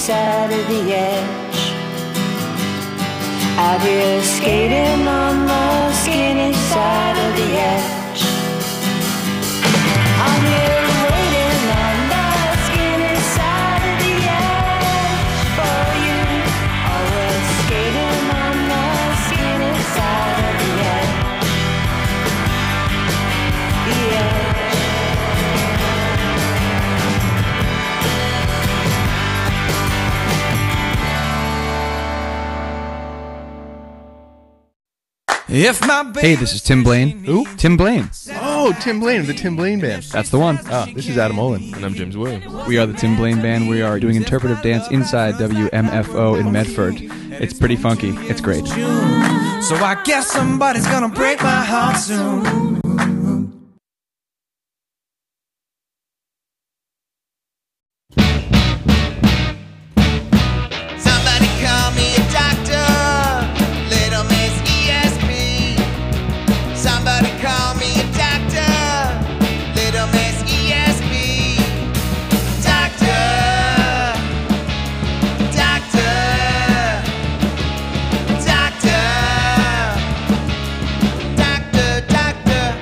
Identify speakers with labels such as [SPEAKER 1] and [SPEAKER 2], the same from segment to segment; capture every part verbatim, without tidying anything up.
[SPEAKER 1] side of the edge. Out here skating on the skinny side of the edge. I'm here waiting on the skinny side of the edge for you. Always skating on the skinny side of the edge. The edge.
[SPEAKER 2] If my
[SPEAKER 3] Hey, this is Tim Blaine.
[SPEAKER 4] Who?
[SPEAKER 3] Tim Blaine.
[SPEAKER 4] Oh, Tim Blaine of the Tim Blaine Band.
[SPEAKER 3] That's the one.
[SPEAKER 4] Ah, this is Adam Olin.
[SPEAKER 5] And I'm James Williams.
[SPEAKER 3] We are the Tim Blaine Band. We are doing interpretive dance inside W M F O in Medford. It's pretty funky. It's great.
[SPEAKER 2] So I guess somebody's gonna break my heart soon.
[SPEAKER 6] Somebody call me a doctor, little Miss E S P. Somebody call me a doctor, little Miss E S P. Doctor, doctor, doctor, doctor, doctor.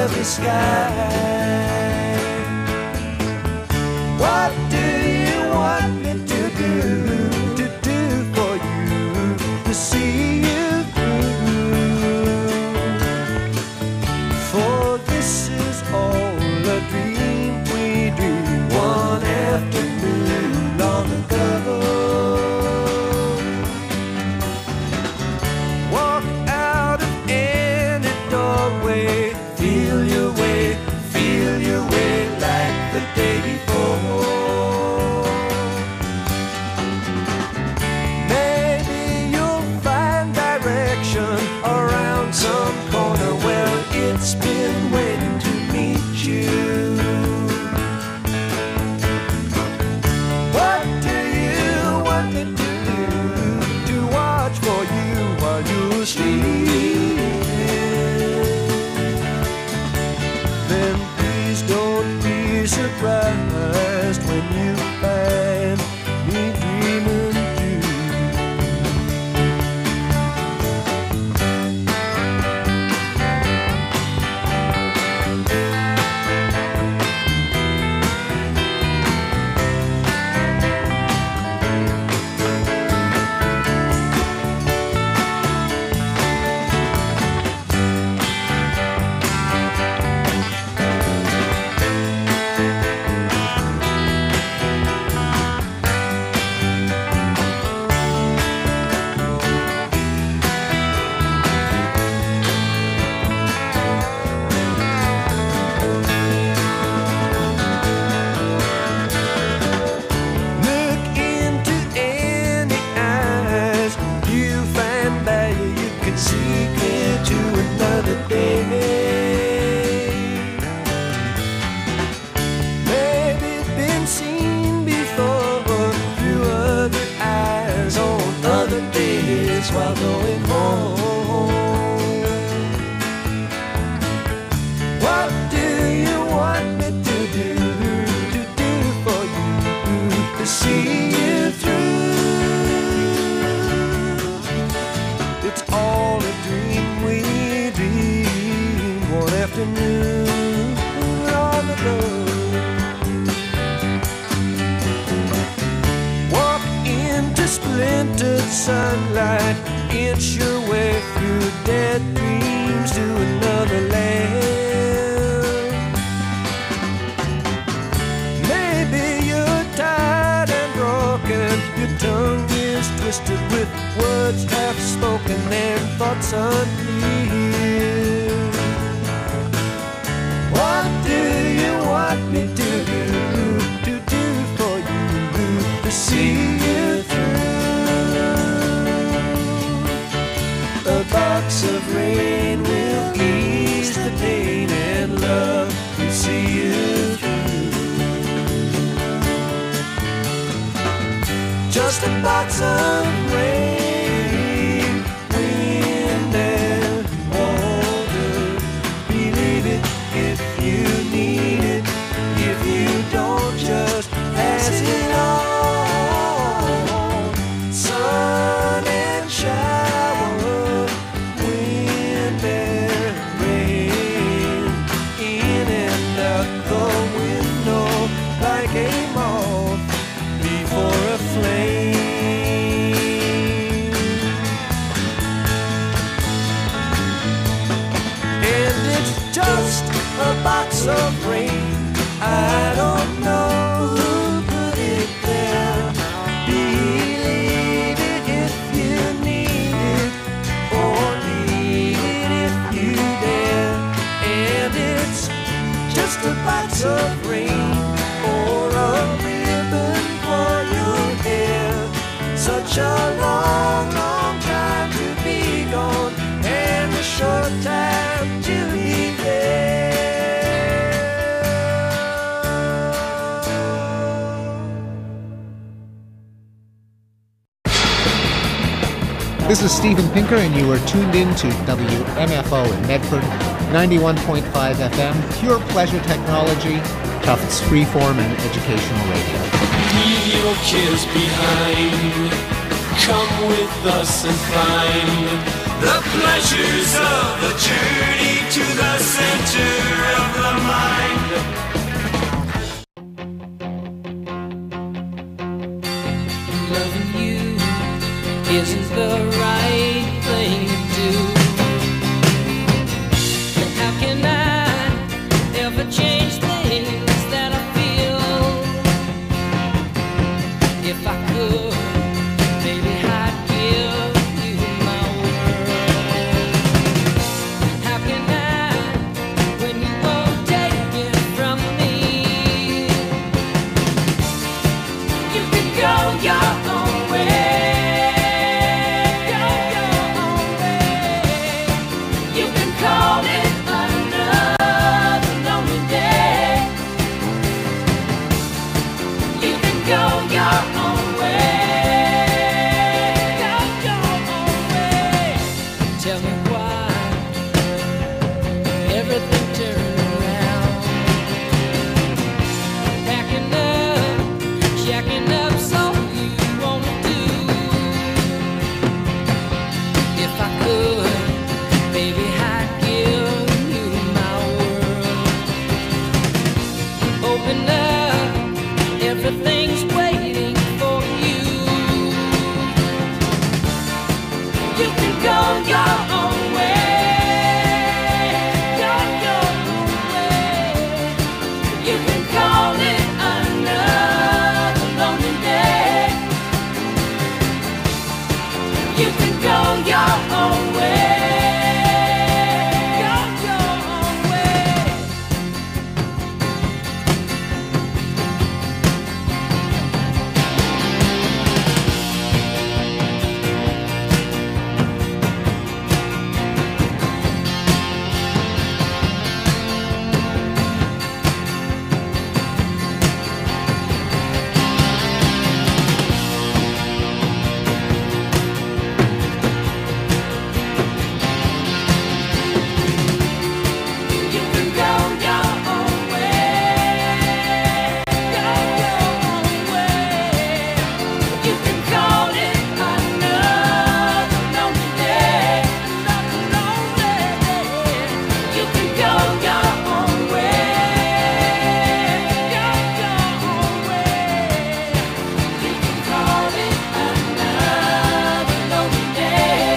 [SPEAKER 5] of the sky. What do you want me to do, to do for you, to see you through? For this is all a dream we dreamed one afternoon long ago. Walk out of any doorway, feel your way, feel your way like the day before. Maybe you'll find direction around some corner where it's been waiting to meet you. What do you want me to do, to watch for you while you sleep? Then please don't be surprised when you find me dreaming too. Look into any eyes you find value, you can see clear to another day. Maybe been seen before through other eyes on other days while going home. What do you want me to do, to do for you, to see you through? It's all a dream we dreamed one afternoon long ago. Walk into splintered sunlight, inch your way through dead dreams to another land. Maybe you're tired and broken, your tongue is twisted with words half spoken and thoughts unclear. What do you want me to do, to do for you, to see you through? A box of rain will ease the pain and love will see you through. Just a box of rain, wind and water. Believe it if you need it. If you don't, just pass it on. Sun and shower, wind and rain, in and out the window like a moth before a flame. And it's just a box of rain. I don't know who put it there. Believe it if you need it, or need it if you dare. And it's just a box of rain, or a ribbon for your hair. Such a long, long time to be gone, and a short time to be there.
[SPEAKER 7] This is Steven Pinker, and you are tuned in to W M F O in Medford, ninety-one point five F M, pure pleasure technology, Tufts freeform and educational radio.
[SPEAKER 8] Leave your cares behind. Come with us and find the pleasures of the journey to the center of the mind.
[SPEAKER 5] Loving you isn't the right thing to do. How can I ever change things that I feel? If I could, baby, I'd give you my world. How can I, when you won't take it from me? You can go your own way. Go your own way. You can call it another lonely day. You can go your own way. Go your own way. Tell me why everything turned around. Packing up, checking up, so you wanna do. If I could, baby, I'd give you my world. Open up, everything's waiting for you. You can go your own way. Go your own way. You can call it another lonely day. You can go your own way. Go your own way. You can go your own way. Go your own way. You can call it another lonely day. Another lonely day. You can go your own way. Go your own way. You can call it another lonely day.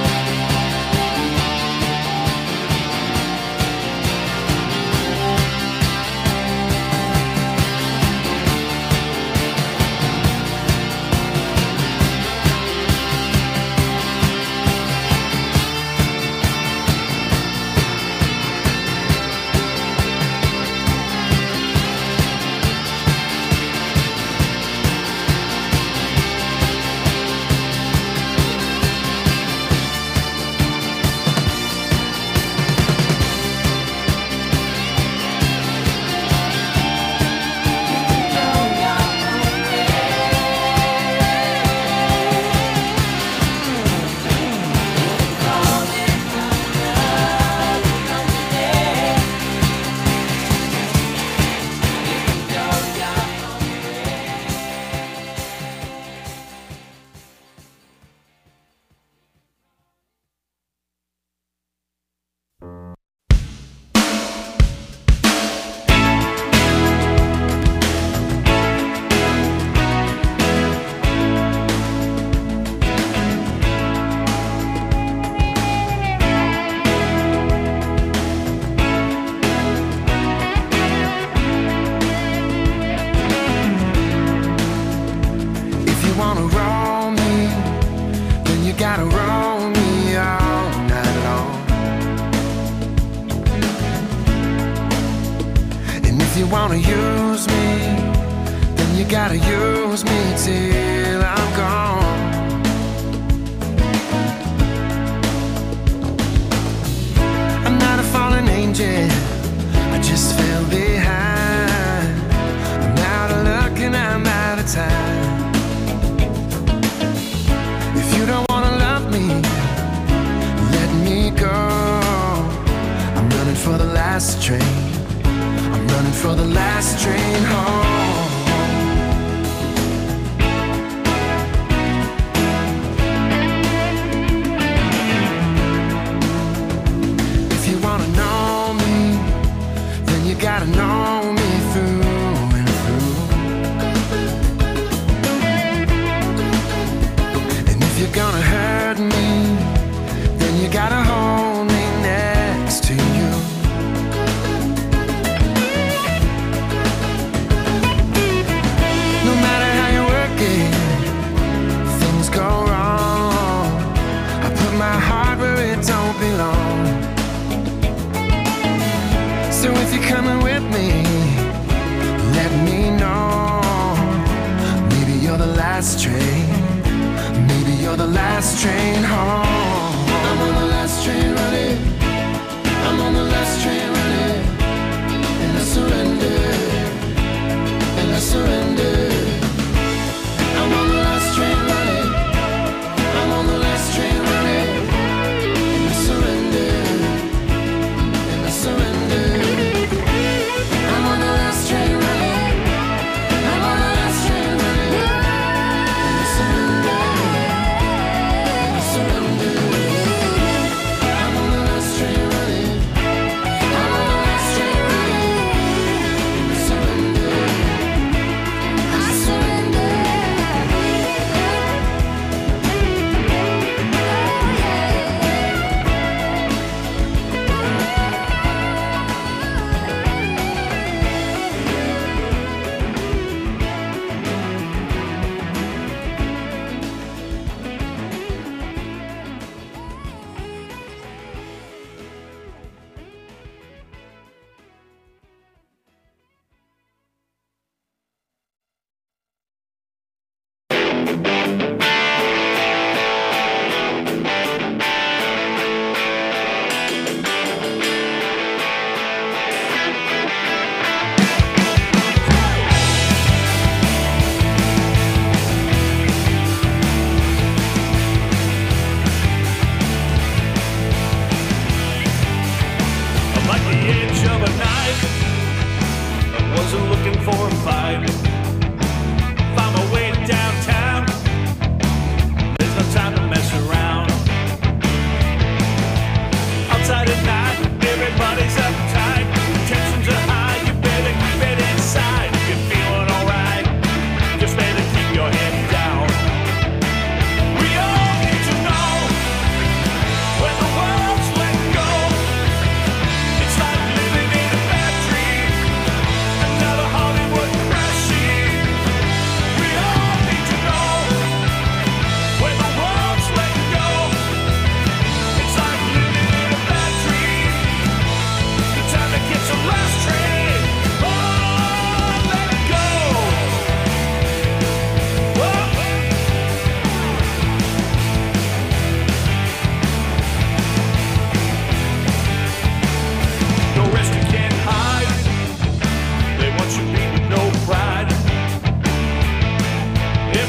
[SPEAKER 8] If you wanna roll me, then you gotta roll me all night long. And if you wanna use me, then you gotta use me till I'm gone. I'm not a fallen angel, I just fell behind. I'm out of luck and I'm out of time. If you don't wanna love me, let me go. I'm running for the last train. I'm running for the last train home. If you wanna know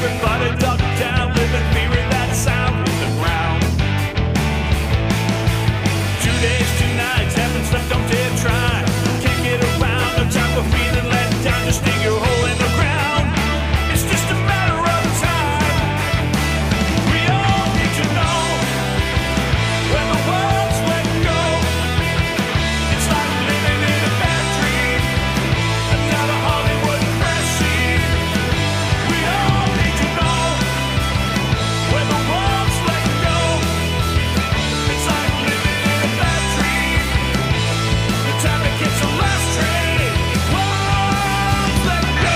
[SPEAKER 9] Everybody duck down, live in fear of that sound in the ground. Two days, two nights, having stuff, don't dare try. Can't get around, no time for feeling let down. Just dig your hole in the ground. It's just a matter of time. We all need to know when the world's let go. It's like living in a bad dream, another Hollywood press scene. We all need to know when the world's let go. It's like living in a bad dream. The time to catch the last train. World's let go.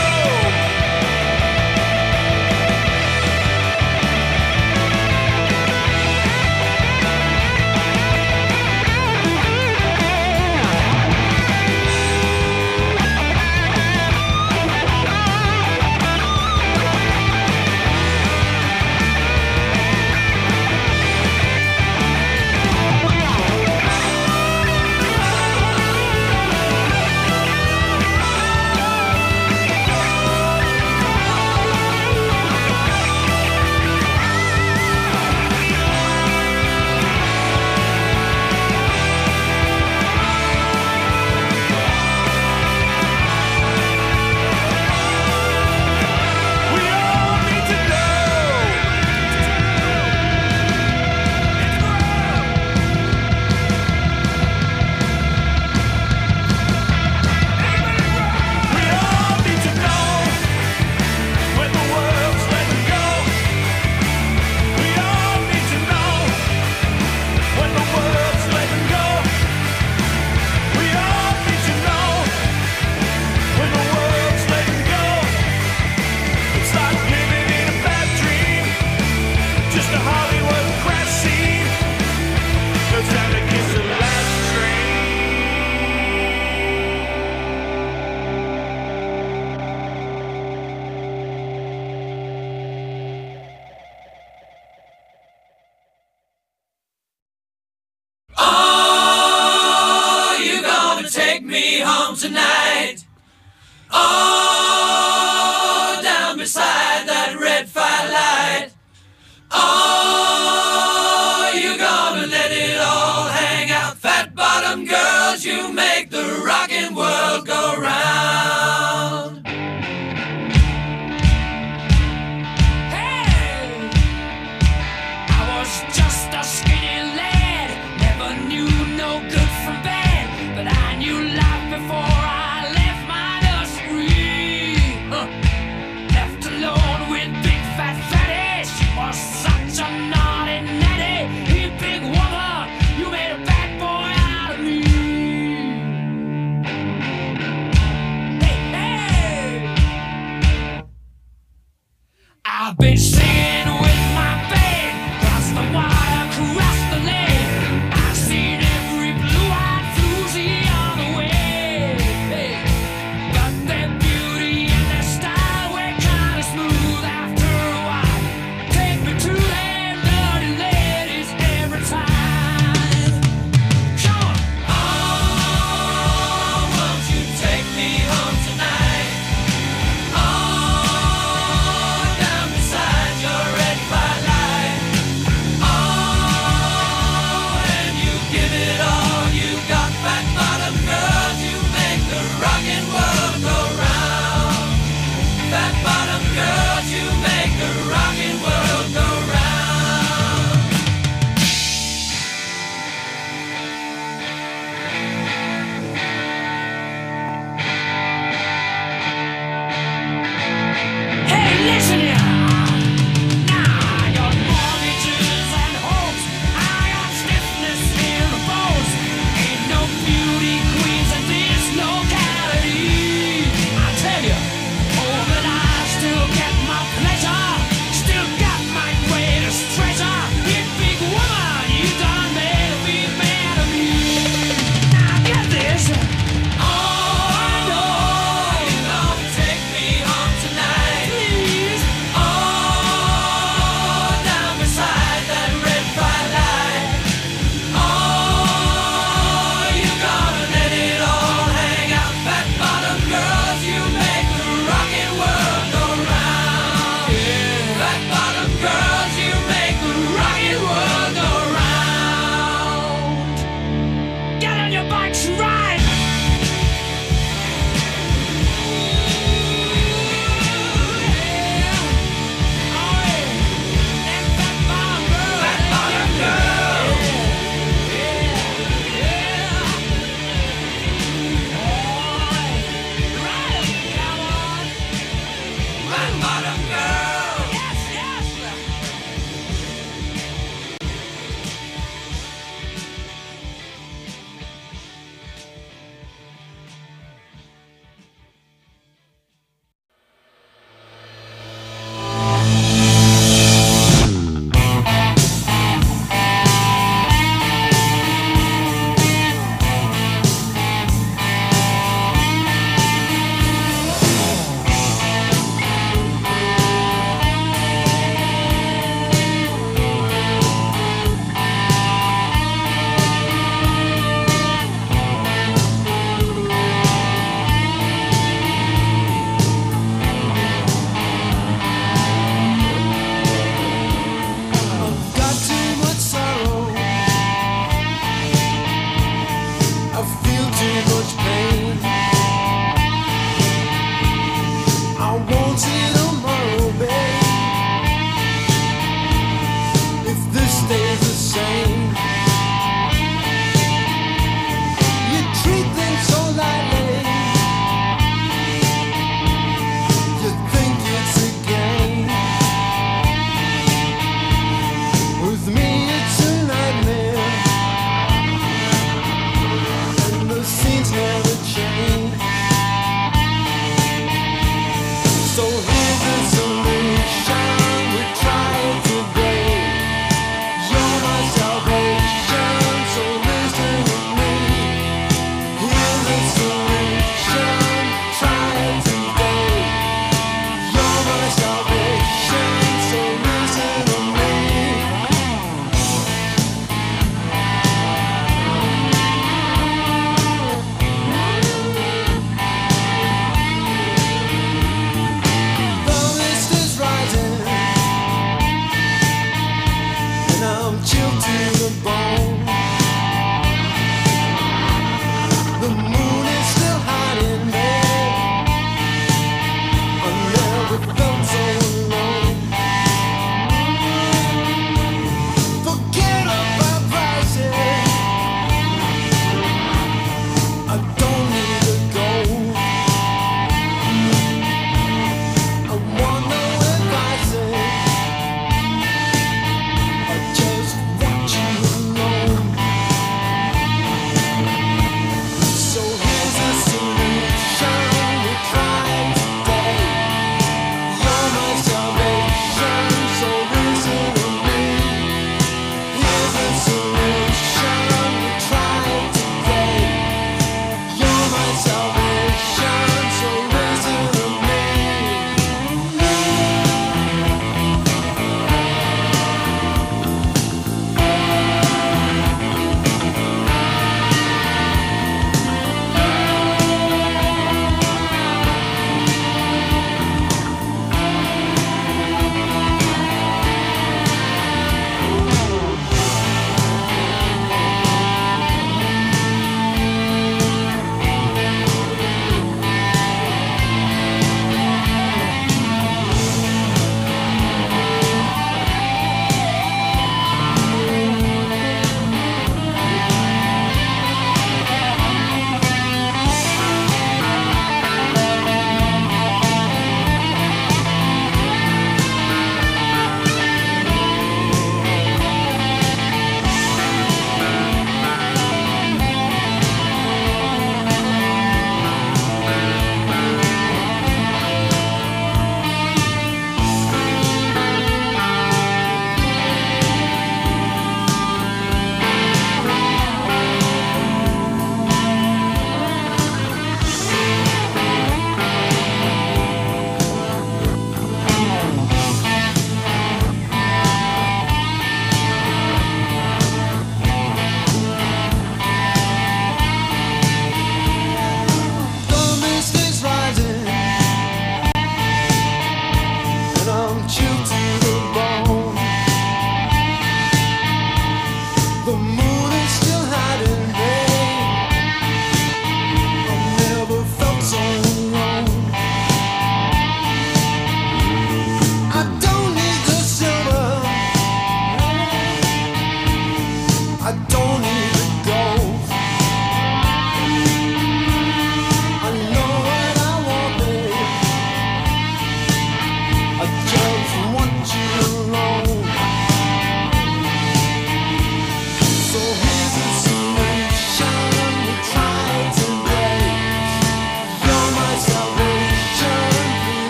[SPEAKER 9] We all need to know. We all need to know when the world's letting go. We all need to know when the world's letting go. We all need to know when the world's letting go. It's like living in a bad dream, just a Hollywood crash scene. No time to kiss the last train.
[SPEAKER 5] Are you gonna take me home tonight? Oh, down beside that red firelight. Oh, you gonna let it all hang out? Fat bottom girls, you make the rockin' world go round. Hey, I was just a skinny lad, never knew no good from bad, but I knew life before I left my nursery. Huh. Left alone with big fat fatty, she was such a naughty natty. You big woman, you made a bad boy out of me. Hey, hey, I've been singing with my band, cross the wire, across the lane. I've seen every blue-eyed floozy on the way. Hey, but their beauty and their style were kinda smooth after a while. Take me to them dirty ladies every time. Come on. Oh, won't you take me home tonight? Oh, down beside your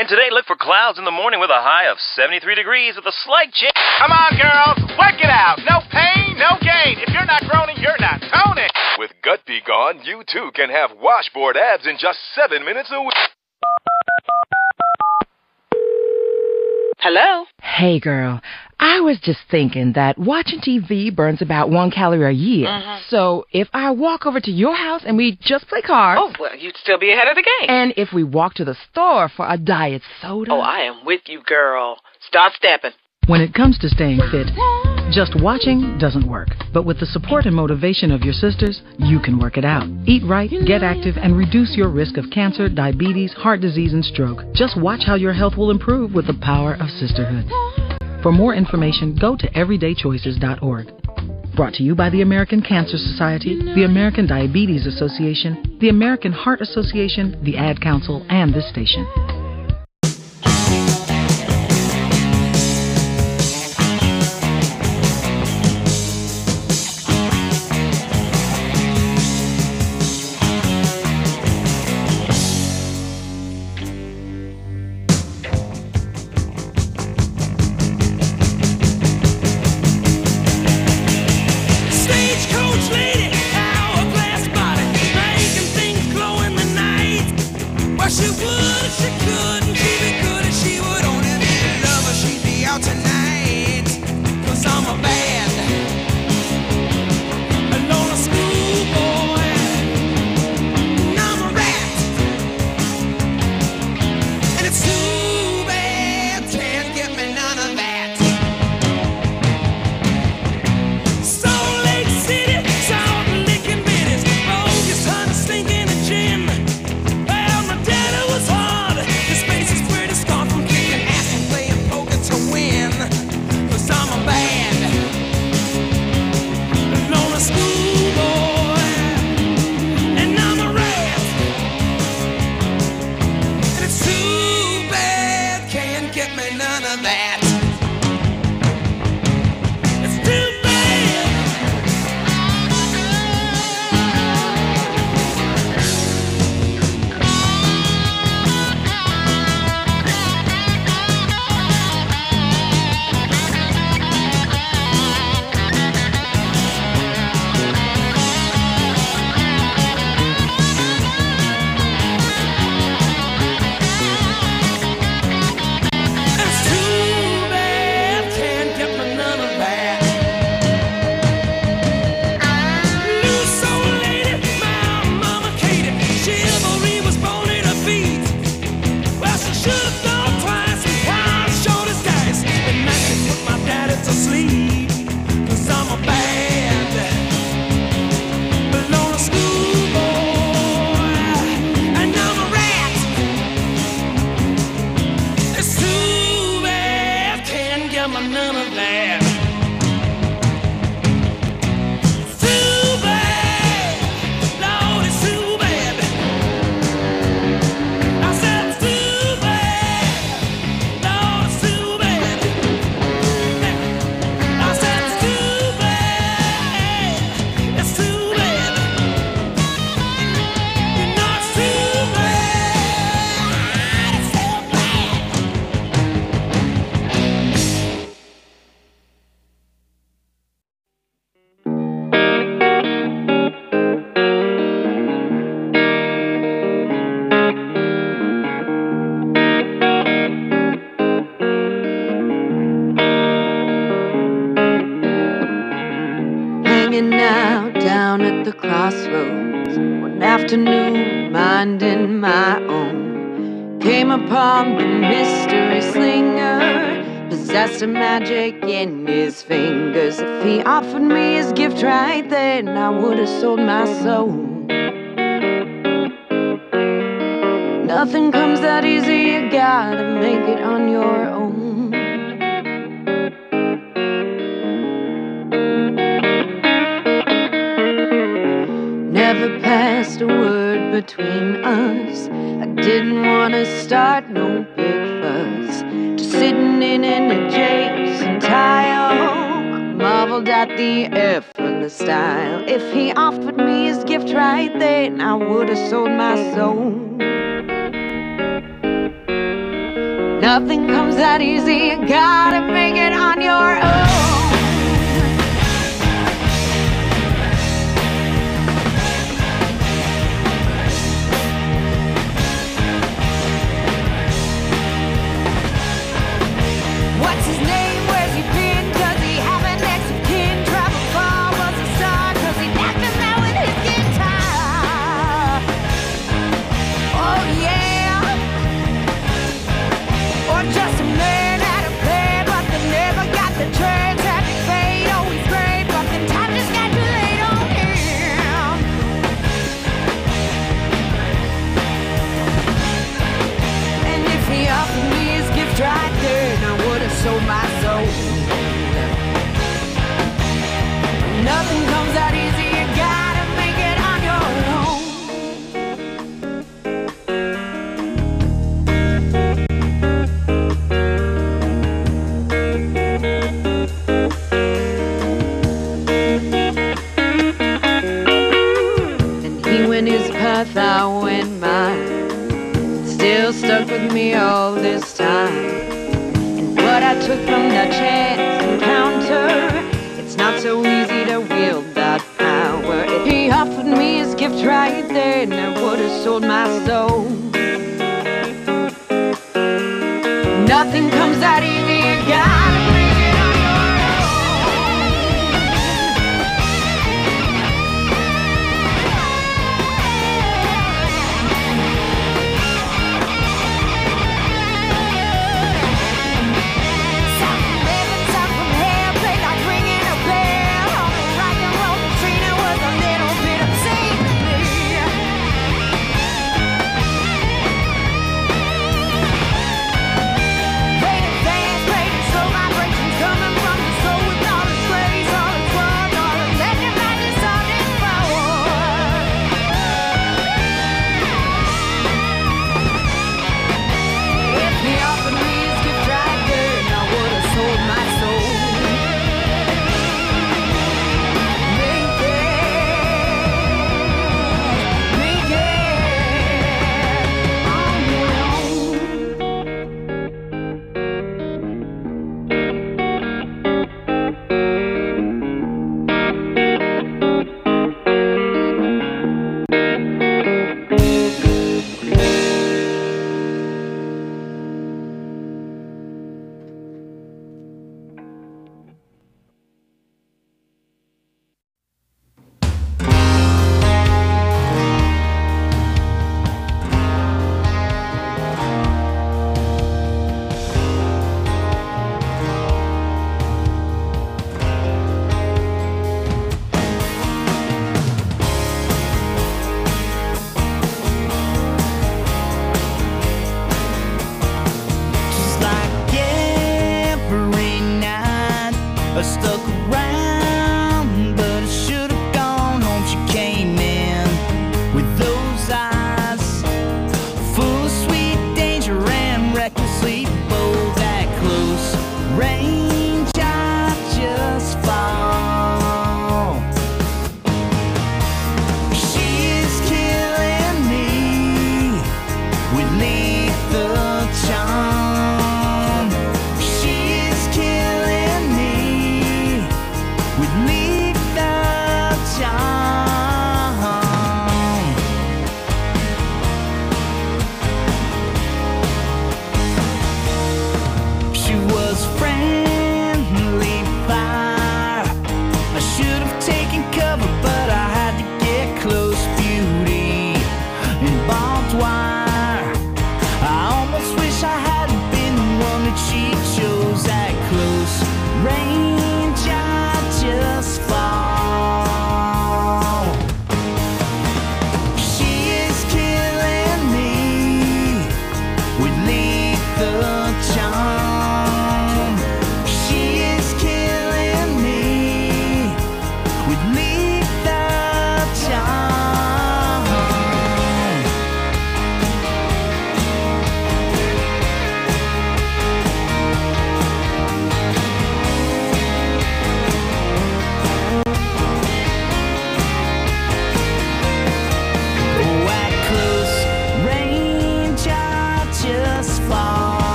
[SPEAKER 10] And today, look for clouds in the morning with a high of seventy-three degrees with a slight chance.
[SPEAKER 11] Come on, girls, work it out. No pain, no gain. If you're not groaning, you're not toning.
[SPEAKER 12] With Gut Be Gone, you too can have washboard abs in just seven minutes a week.
[SPEAKER 13] Hello? Hey, girl. I was just thinking that watching T V burns about one calorie a year.
[SPEAKER 14] Mm-hmm.
[SPEAKER 13] So if I walk over to your house and we just play cards...
[SPEAKER 14] Oh, well, you'd still be ahead of the game.
[SPEAKER 13] And if we walk to the store for a diet soda...
[SPEAKER 14] Oh, I am with you, girl. Start stepping.
[SPEAKER 15] When it comes to staying fit, just watching doesn't work. But with the support and motivation of your sisters, you can work it out. Eat right, get active, and reduce your risk of cancer, diabetes, heart disease, and stroke. Just watch how your health will improve with the power of sisterhood. For more information, go to everyday choices dot org. Brought to you by the American Cancer Society, the American Diabetes Association, the American Heart Association, the Ad Council, and this station.
[SPEAKER 5] Stagecoach lady, hourglass body, making things glow in the night. Well, she would if she could, and she'd be good if she would only be a lover. She'd be out tonight, 'cause I'm a bad, alone a schoolboy, and I'm a rat. And it's too bad, can't get me none of that. Salt Lake City, salt licking bitties, bogus honey stinking a gin. Well, my daddy was hard, his face is pretty scarred from kicking ass and playing poker to win. 'Cause I'm a bad, alone a schoolboy, and I'm a rat. And it's too bad, can't get me none of that. It's too bad. It's too bad, can't get me none of that. Loose old lady, my mama Katie, chivalry was born in her feet. Well, she should have thought twice and pound short as dice. The night she put my daddy to sleep. 'Cause I'm a bad, alone a schoolboy, and I'm a rat. It's too bad, can't get me none of that. It's too bad, Lord, it's too bad. I said it's too bad, Lord, it's too bad. I said it's too bad, it's too bad. You know it's too bad, it's too bad.
[SPEAKER 16] Hanging out down at the crossroads one afternoon, minding my own. Came upon the mystery slinger, possessed a magic in his fingers. If he offered me his gift right then, I would have sold my soul. Nothing comes that easy, you gotta make it on your own. Never passed a word between us. I didn't wanna start no big fuss. Just sitting in an adjacent tile, I marveled at the effortless style. If he offered me his gift right then, I would have sold my soul. Nothing comes that easy, you gotta make it on your own. What's his name? Where's he been? Does he have an ex of kin? Travel far, was a star, cause he knocked him out with his guitar. Oh yeah. Or just a man at a play, but they never got the chance. Happy fate, always great, but the time just got too late on him. And if he offered me his gift right there, I would have sold my soul. Nothing comes out easy, you gotta make it on your own. And he went his path, I went mine. Still stuck with me all this time. What I took from that chance encounter, it's not so easy to wield that power. If he offered me his gift right there, and I would have sold my soul. Nothing comes that easy, you gotta bring it on your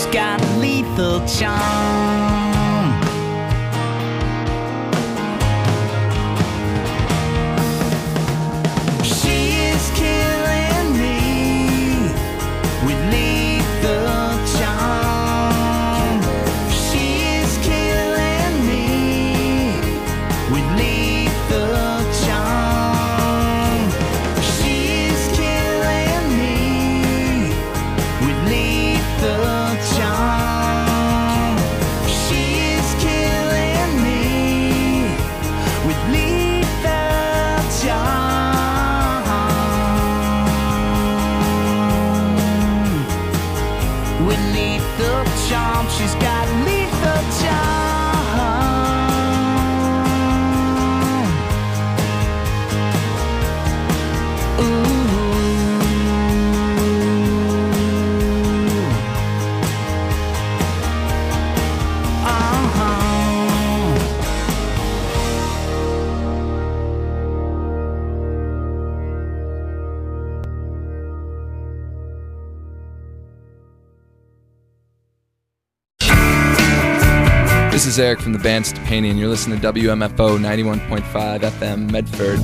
[SPEAKER 17] got lethal charm. She is killing me with lethal charm. She is killing me with lethal charm. She is killing me with lethal charm. She is killing me with lethal charm. With lethal charm, she's got lethal charm. Ooh.
[SPEAKER 3] This is Eric from the band Stepani, and you're listening to W M F O ninety-one point five F M Medford.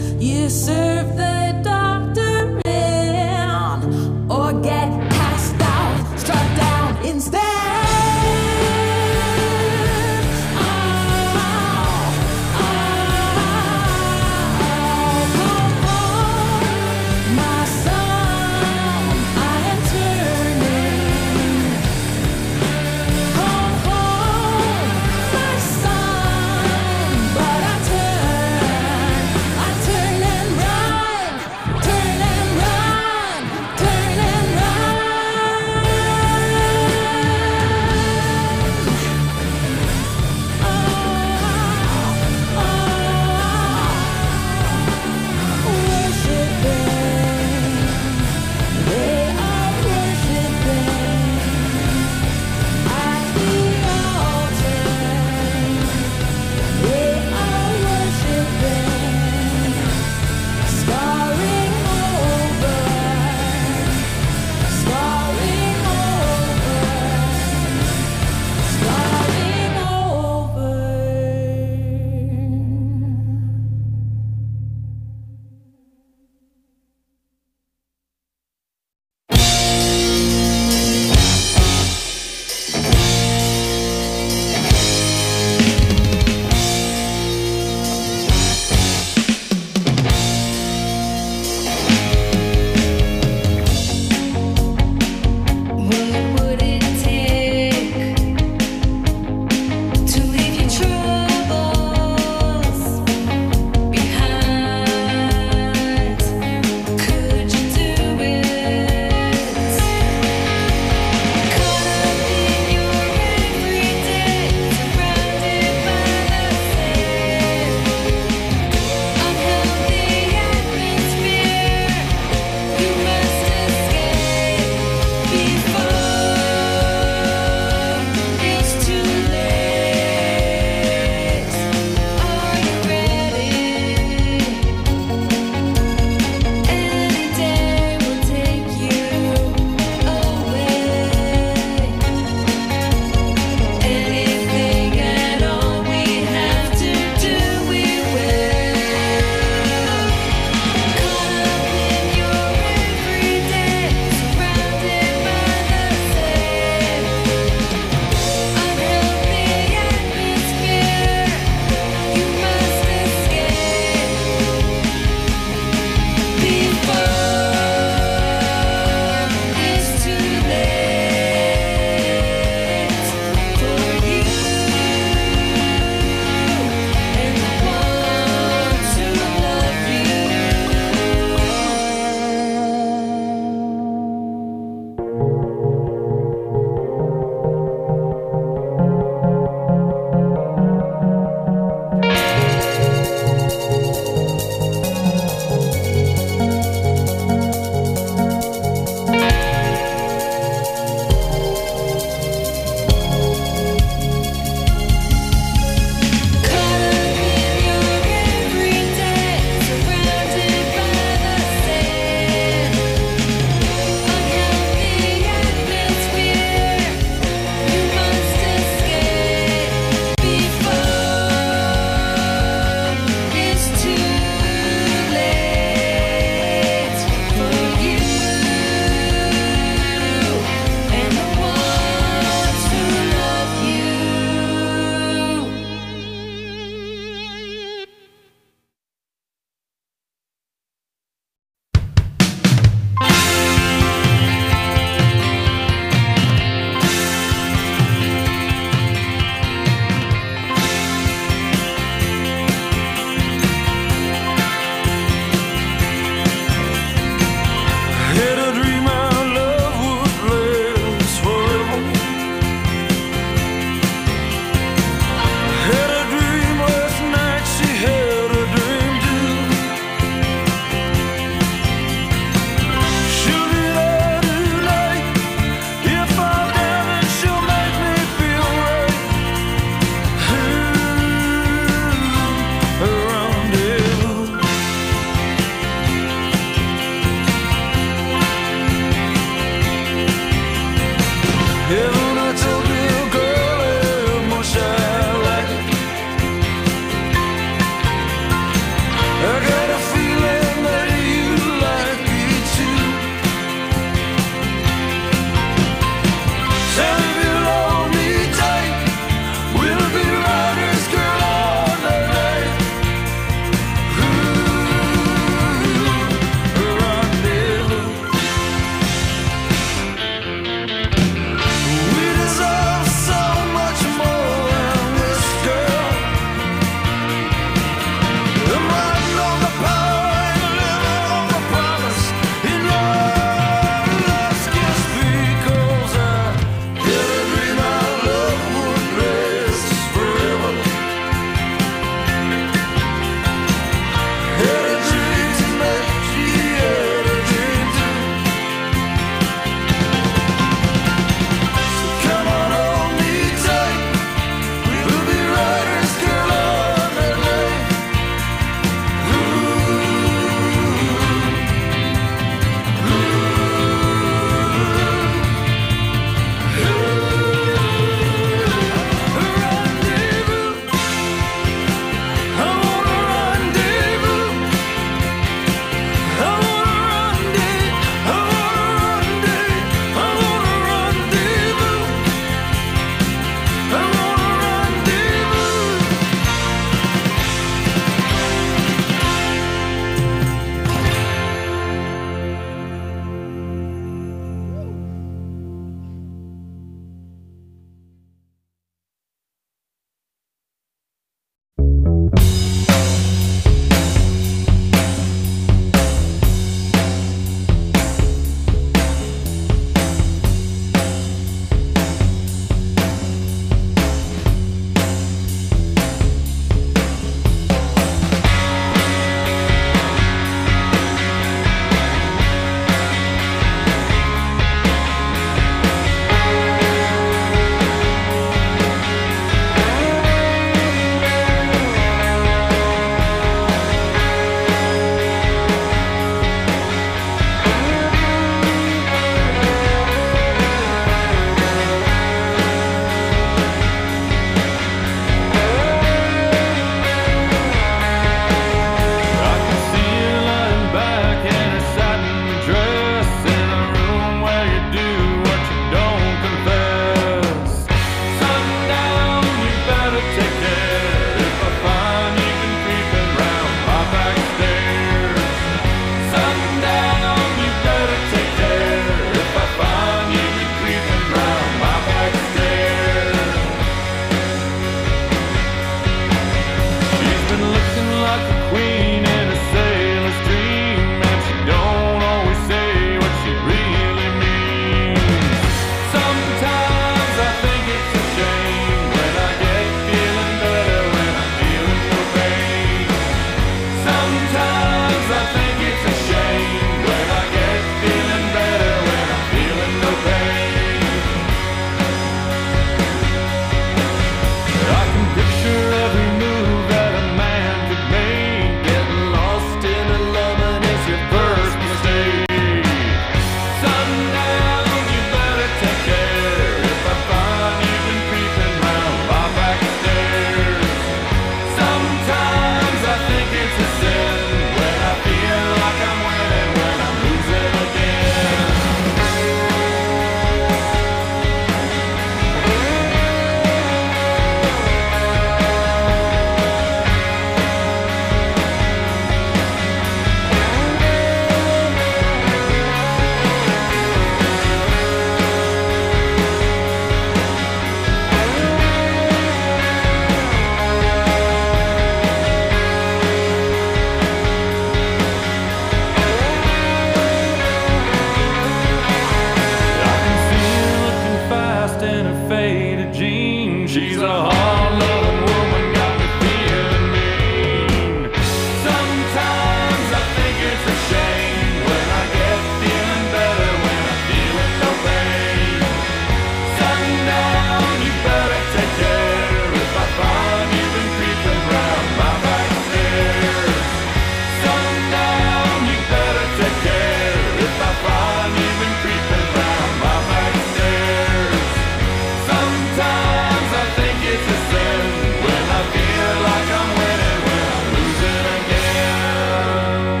[SPEAKER 9] She's a hard-loving woman, got me feeling mean. Sometimes I think it's a shame when I get feeling better, when I'm feeling no pain. Sundown, you better take care if I find you've been creeping round my back stairs. Sundown, you better take care if I find you've been creeping round my back stairs. Sometimes I think it's a sin when I feel like I'm winning, when I'm losing again.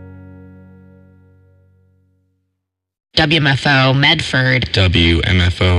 [SPEAKER 18] W M F O Medford.
[SPEAKER 19] W M F O